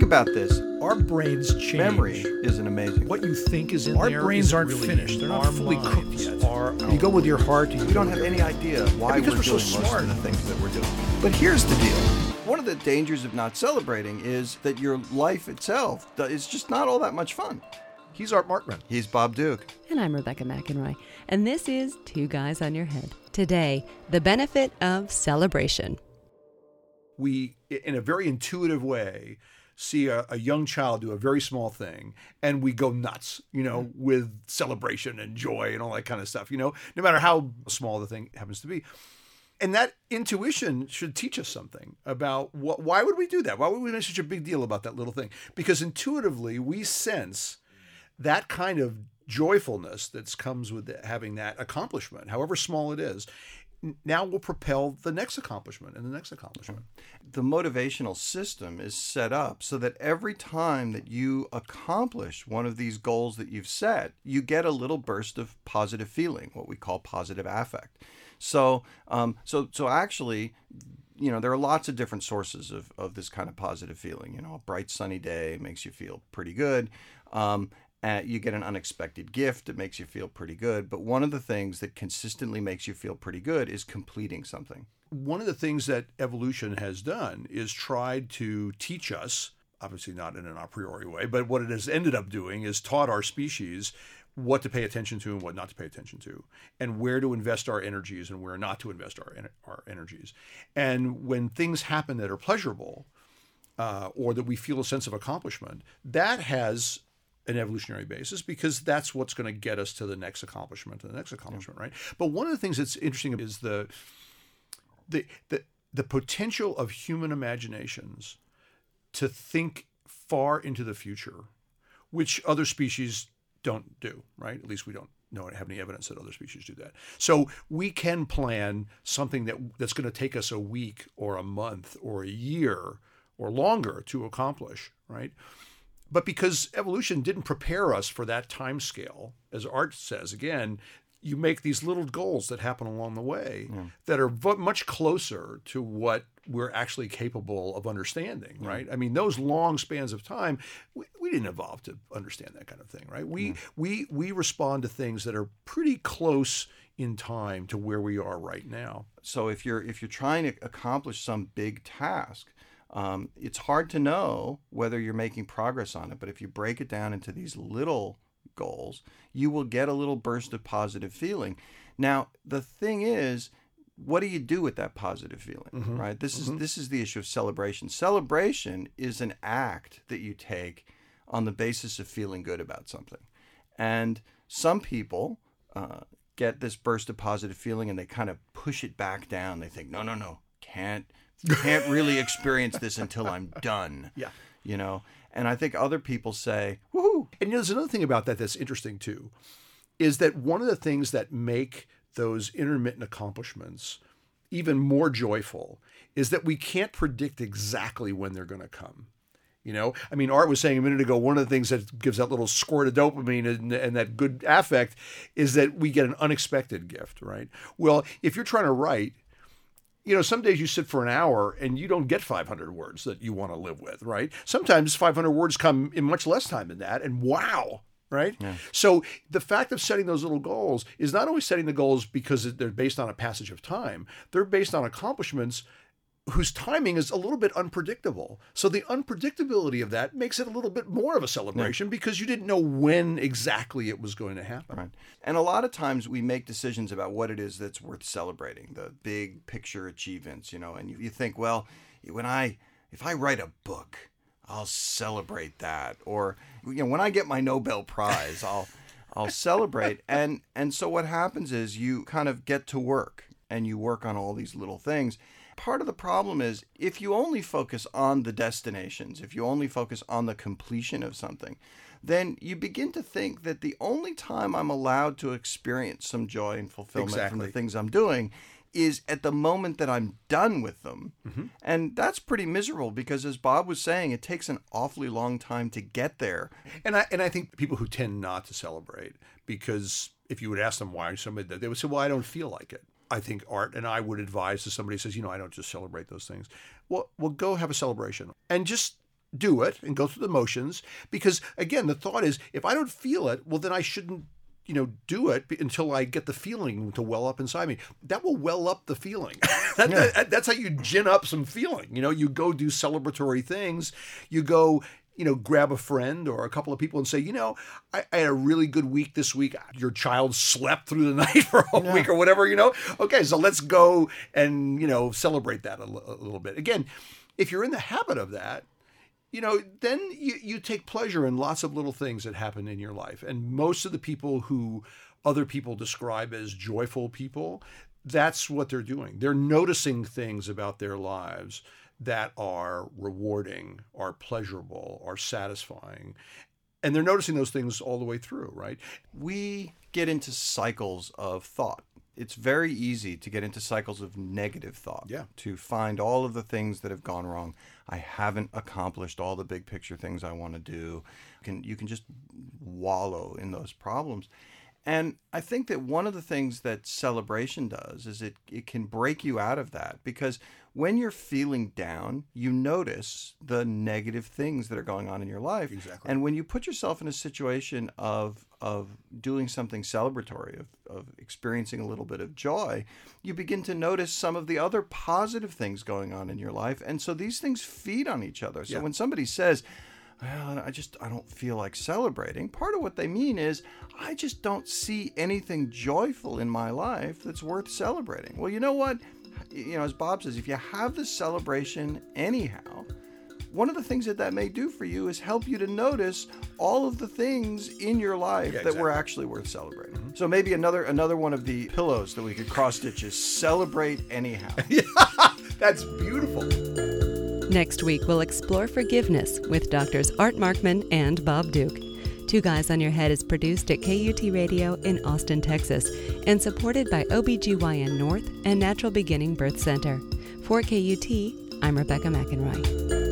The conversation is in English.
about this. Our brains change. Memory is an amazing. What you think is in Our there. brains is aren't really finished. They're not our fully mind cooked yet. You go with your heart. We don't have any idea why because we're we're so doing smart. most of the things that we're doing. But here's the deal. One of the dangers of not celebrating is that your life itself is just not all that much fun. He's Art Markman. He's Bob Duke. And I'm Rebecca McEnroy. And this is Two Guys on Your Head. Today, the benefit of celebration. We, in a very intuitive way, see a young child do a very small thing, and we go nuts, with celebration and joy and all that kind of stuff, no matter how small the thing happens to be. And that intuition should teach us something about why would we do that? Why would we make such a big deal about that little thing? Because intuitively, we sense that kind of joyfulness that comes with having that accomplishment, however small it is, now will propel the next accomplishment and the next accomplishment. The motivational system is set up so that every time that you accomplish one of these goals that you've set, you get a little burst of positive feeling, what we call positive affect. So actually, there are lots of different sources of this kind of positive feeling. A bright sunny day makes you feel pretty good. You get an unexpected gift that makes you feel pretty good. But one of the things that consistently makes you feel pretty good is completing something. One of the things that evolution has done is tried to teach us, obviously not in an a priori way, but what it has ended up doing is taught our species what to pay attention to and what not to pay attention to, and where to invest our energies and where not to invest our energies. And when things happen that are pleasurable, or that we feel a sense of accomplishment, that has an evolutionary basis, because that's what's going to get us to the next accomplishment and the next accomplishment, right? But one of the things that's interesting is the potential of human imaginations to think far into the future, which other species don't do, right? At least we don't have any evidence that other species do that. So we can plan something that's going to take us a week or a month or a year or longer to accomplish, right? But because evolution didn't prepare us for that time scale, as Art says, again, you make these little goals that happen along the way that are much closer to what we're actually capable of understanding, right? I mean, those long spans of time, we didn't evolve to understand that kind of thing, right? We respond to things that are pretty close in time to where we are right now. So if you're trying to accomplish some big task, it's hard to know whether you're making progress on it, but if you break it down into these little goals, you will get a little burst of positive feeling. Now, the thing is, what do you do with that positive feeling, right? This is the issue of celebration. Celebration is an act that you take on the basis of feeling good about something. And some people get this burst of positive feeling and they kind of push it back down. They think, no, can't really experience this until I'm done. Yeah. And I think other people say, woohoo. And there's another thing about that that's interesting too, is that one of the things that make those intermittent accomplishments even more joyful is that we can't predict exactly when they're going to come. I mean, Art was saying a minute ago, one of the things that gives that little squirt of dopamine and that good affect is that we get an unexpected gift, right? Well, if you're trying to write, some days you sit for an hour and you don't get 500 words that you want to live with, right? Sometimes 500 words come in much less time than that, and wow, right? Yeah. So the fact of setting those little goals is not only setting the goals because they're based on a passage of time, they're based on accomplishments whose timing is a little bit unpredictable. So the unpredictability of that makes it a little bit more of a celebration because you didn't know when exactly it was going to happen. Right. And a lot of times we make decisions about what it is that's worth celebrating, the big picture achievements, and you think, well, if I write a book, I'll celebrate that. Or, when I get my Nobel Prize, I'll celebrate. And so what happens is you kind of get to work and you work on all these little things. Part of the problem is if you only focus on the destinations, if you only focus on the completion of something, then you begin to think that the only time I'm allowed to experience some joy and fulfillment from the things I'm doing is at the moment that I'm done with them. Mm-hmm. And that's pretty miserable because, as Bob was saying, it takes an awfully long time to get there. And I think people who tend not to celebrate, because if you would ask them why somebody, they would say, well, I don't feel like it. I think Art and I would advise to somebody who says, I don't just celebrate those things. Well, go have a celebration and just do it and go through the motions, because again, the thought is, if I don't feel it, well, then I shouldn't, do it until I get the feeling to well up inside me. That will well up the feeling. That's how you gin up some feeling. You go do celebratory things. You go, grab a friend or a couple of people and say, I had a really good week this week. Your child slept through the night for a week or whatever, Okay, so let's go and, celebrate that a little bit. Again, if you're in the habit of that, then you take pleasure in lots of little things that happen in your life. And most of the people who other people describe as joyful people, that's what they're doing. They're noticing things about their lives that are rewarding, are pleasurable, are satisfying. And they're noticing those things all the way through, right? We get into cycles of thought. It's very easy to get into cycles of negative thought, to find all of the things that have gone wrong. I haven't accomplished all the big picture things I want to do. You can just wallow in those problems. And I think that one of the things that celebration does is it can break you out of that, because when you're feeling down, you notice the negative things that are going on in your life. Exactly. And when you put yourself in a situation of doing something celebratory, of experiencing a little bit of joy, you begin to notice some of the other positive things going on in your life. And so these things feed on each other. So when somebody says, well, I don't feel like celebrating, part of what they mean is, I just don't see anything joyful in my life that's worth celebrating. Well, you know what? As Bob says, if you have the celebration anyhow, one of the things that may do for you is help you to notice all of the things in your life that were actually worth celebrating. Mm-hmm. So maybe another one of the pillows that we could cross-stitch is celebrate anyhow. That's beautiful. Next week, we'll explore forgiveness with Doctors Art Markman and Bob Duke. Two Guys on Your Head is produced at KUT Radio in Austin, Texas, and supported by OBGYN North and Natural Beginning Birth Center. For KUT, I'm Rebecca McEnroy.